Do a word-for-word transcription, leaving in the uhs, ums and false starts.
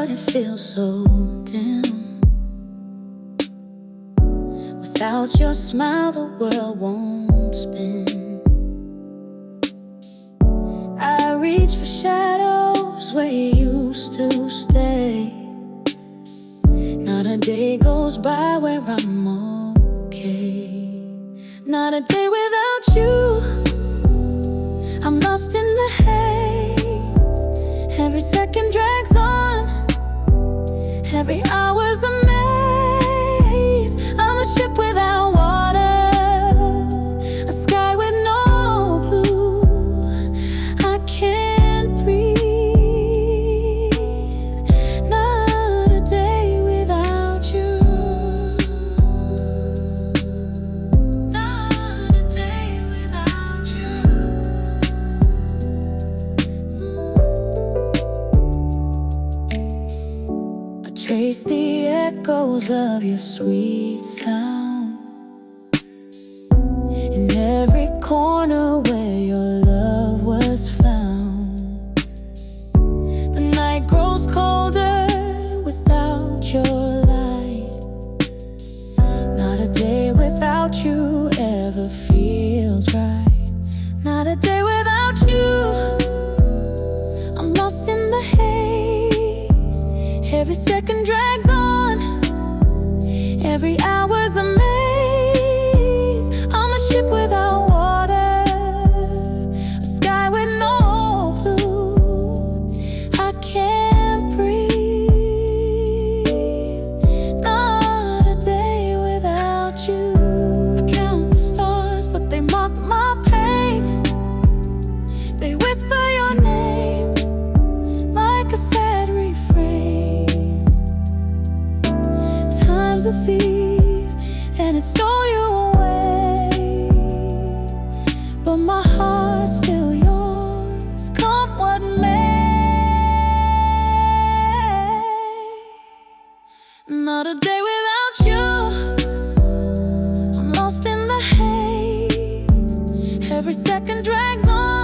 it feels so dim. Without your smile, the world won't spin. I reach for shadows where you used to stay. Not a day goes by where I'm okay. Not a day without you. I'm lost in the haze. Every second drags on. Every hour's a maze. I'm a ship without water, a sky with no blue. I can't breathe. Not a day without you. Not a day without you. I trace the echoes of your sweet sound in every corner where your love was found. The night grows colder without your light. Not a day without you ever feels right. Not a day without you. I'm lost in the haze. Every second drags on. Every hour's a maze. I'm a ship without water, a sky with no blue. I can't breathe. Not a day without you. I count the stars, but they mock my pain. They whisper your name like a sad refrain. Time's a thief, and it stole you away, but my heart's still yours, come what may. Not a day without you. I'm lost in the haze. Every second drags on.